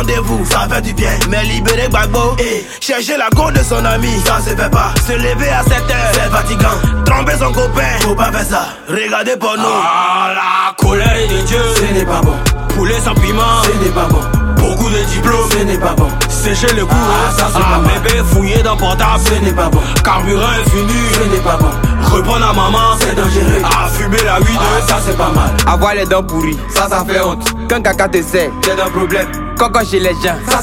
rendez-vous, ça fait du bien. Mais libérer Gbagbo et chercher la go de son ami, ça se fait pas. Se lever à 7 heures, c'est fatigant. Tromper son copain, faut pas faire ça. Regardez pour nous. Ah, la colère de Dieu, ce n'est pas bon. Poulet sans piment, ce n'est pas bon. Beaucoup de diplômes, ce n'est pas bon. Sécher le cou, ça c'est pas bon. Bébé fouillé dans portable, ce n'est pas bon. Carburant infini, ce n'est pas bon. Reprendre à maman, c'est dangereux. Fumer la weed, ça c'est pas mal. Avoir les dents pourries, ça fait honte. Quand caca te sert, c'est un problème. coco chez les gens.